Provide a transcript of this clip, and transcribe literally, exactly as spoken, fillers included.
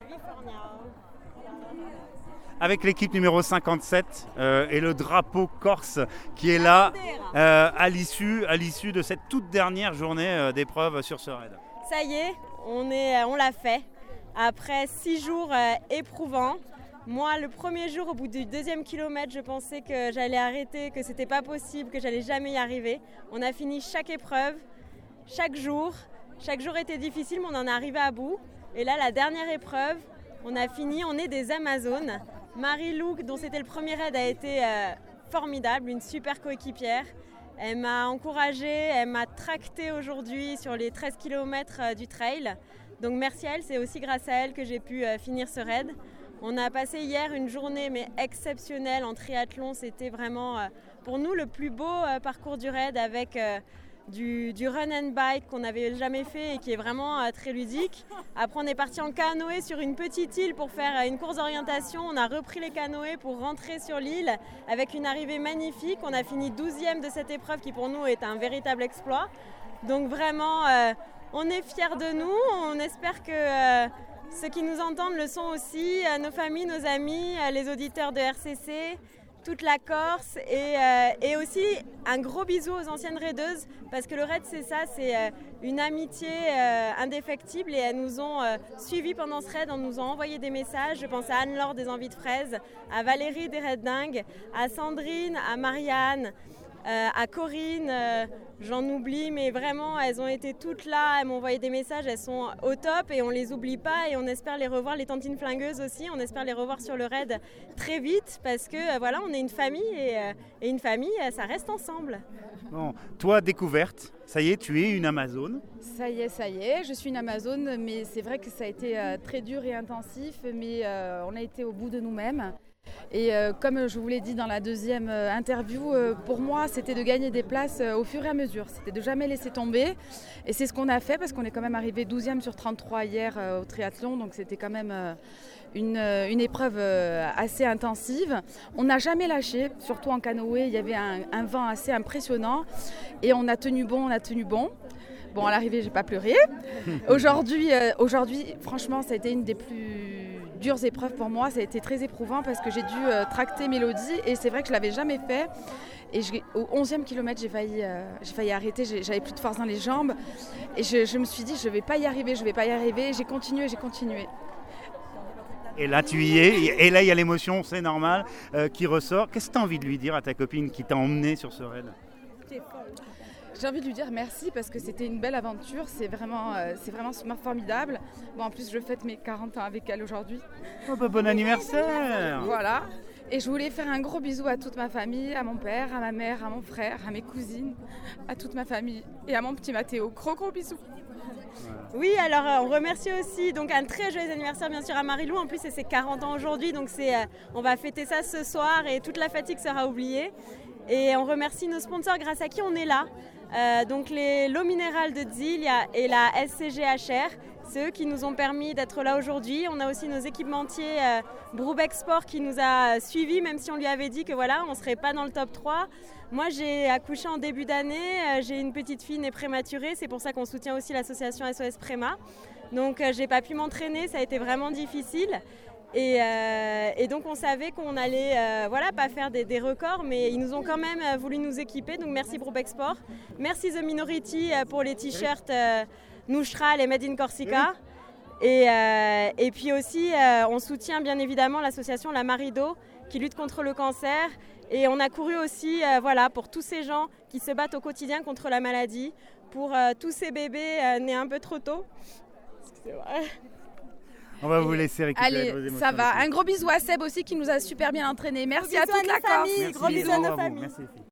Avec l'équipe numéro cinquante-sept euh, et le drapeau corse qui est là euh, à l'issue, à l'issue de cette toute dernière journée euh, d'épreuve sur ce raid. Ça y est, on, est, on l'a fait. Après six jours euh, éprouvants. Moi, le premier jour, au bout du deuxième kilomètre, je pensais que j'allais arrêter, que c'était pas possible, que j'allais jamais y arriver. On a fini chaque épreuve, chaque jour. Chaque jour était difficile, mais on en est arrivé à bout. Et là, la dernière épreuve, on a fini, on est des Amazones. Marie-Lou, dont c'était le premier raid, a été euh, formidable, une super coéquipière. Elle m'a encouragée, elle m'a tractée aujourd'hui sur les treize kilomètres euh, du trail. Donc merci à elle, c'est aussi grâce à elle que j'ai pu euh, finir ce raid. On a passé hier une journée mais exceptionnelle en triathlon. C'était vraiment euh, pour nous le plus beau euh, parcours du raid avec euh, du, du run and bike qu'on n'avait jamais fait et qui est vraiment euh, très ludique. Après on est parti en canoë sur une petite île pour faire euh, une course d'orientation. On a repris les canoës pour rentrer sur l'île avec une arrivée magnifique. On a fini douzième de cette épreuve qui pour nous est un véritable exploit. Donc vraiment euh, on est fiers de nous. On espère que euh, ceux qui nous entendent le sont aussi, euh, nos familles, nos amis, euh, les auditeurs de R C C, toute la Corse et, euh, et aussi un gros bisou aux anciennes raideuses parce que le raid c'est ça, c'est euh, une amitié euh, indéfectible et elles nous ont euh, suivis pendant ce raid, elles nous ont envoyé des messages. Je pense à Anne-Laure des Envies de Fraises, à Valérie des Raids Dingues, à Sandrine, à Marianne, euh, à Corinne, euh, j'en oublie mais vraiment elles ont été toutes là, elles m'ont envoyé des messages, elles sont au top et on les oublie pas et on espère les revoir, les tantines flingueuses aussi, on espère les revoir sur le raid très vite parce que euh, voilà on est une famille et, euh, et une famille euh, ça reste ensemble. Bon, toi découverte, ça y est tu es une Amazone. Ça y est, ça y est, je suis une Amazone mais c'est vrai que ça a été euh, très dur et intensif mais euh, on a été au bout de nous-mêmes. Et euh, comme je vous l'ai dit dans la deuxième euh, interview, euh, pour moi c'était de gagner des places euh, au fur et à mesure, c'était de jamais laisser tomber et c'est ce qu'on a fait parce qu'on est quand même arrivé douzième sur trente-trois hier euh, au triathlon, donc c'était quand même euh, une, euh, une épreuve euh, assez intensive. On n'a jamais lâché, surtout en canoë, il y avait un, un vent assez impressionnant et on a tenu bon, on a tenu bon. Bon, à l'arrivée, j'ai pas pleuré. Aujourd'hui, euh, aujourd'hui, franchement, ça a été une des plus dures épreuves pour moi. Ça a été très éprouvant parce que j'ai dû euh, tracter Mélodie et c'est vrai que je l'avais jamais fait. Et je, au onzième kilomètre, j'ai failli, euh, j'ai failli arrêter. J'ai, j'avais plus de force dans les jambes et je, je me suis dit, je vais pas y arriver, je vais pas y arriver. Et j'ai continué, j'ai continué. Et là, tu y es. Et là, il y a l'émotion, c'est normal, euh, qui ressort. Qu'est-ce que tu as envie de lui dire à ta copine qui t'a emmené sur ce raid ? J'ai envie de lui dire merci parce que c'était une belle aventure, c'est vraiment, euh, c'est vraiment formidable. Bon, en plus, je fête mes quarante ans avec elle aujourd'hui. Oh, bah, bon anniversaire! Voilà. Et je voulais faire un gros bisou à toute ma famille, à mon père, à ma mère, à mon frère, à mes cousines, à toute ma famille et à mon petit Mathéo. Gros gros bisous. Oui, alors euh, on remercie aussi donc un très joyeux anniversaire bien sûr à Marie-Lou. En plus, c'est ses quarante ans aujourd'hui, donc c'est, euh, on va fêter ça ce soir et toute la fatigue sera oubliée. Et on remercie nos sponsors grâce à qui on est là. Euh, donc les, l'eau minérale de Dzil et la S C G H R, c'est eux qui nous ont permis d'être là aujourd'hui. On a aussi nos équipementiers euh, Brubeck Sport qui nous a suivis, même si on lui avait dit que voilà, on ne serait pas dans le top trois. Moi, j'ai accouché en début d'année, euh, j'ai une petite fille née prématurée, c'est pour ça qu'on soutient aussi l'association S O S Préma. Donc euh, j'ai pas pu m'entraîner, ça a été vraiment difficile. Et, euh, et donc on savait qu'on allait euh, voilà, pas faire des, des records, mais ils nous ont quand même euh, voulu nous équiper. Donc merci Brubeck Sport, merci The Minority euh, pour les t-shirts euh, Neutral et Made in Corsica. Et, euh, et puis aussi euh, on soutient bien évidemment l'association La Marido qui lutte contre le cancer. Et on a couru aussi euh, voilà, pour tous ces gens qui se battent au quotidien contre la maladie, pour euh, tous ces bébés euh, nés un peu trop tôt. Excusez-moi. On va vous laisser récupérer Allez, vos émotions. ça va. Un gros bisou à Seb aussi qui nous a super bien entraînés. Merci à toute la Corse. Gros bisous à nos familles. Merci.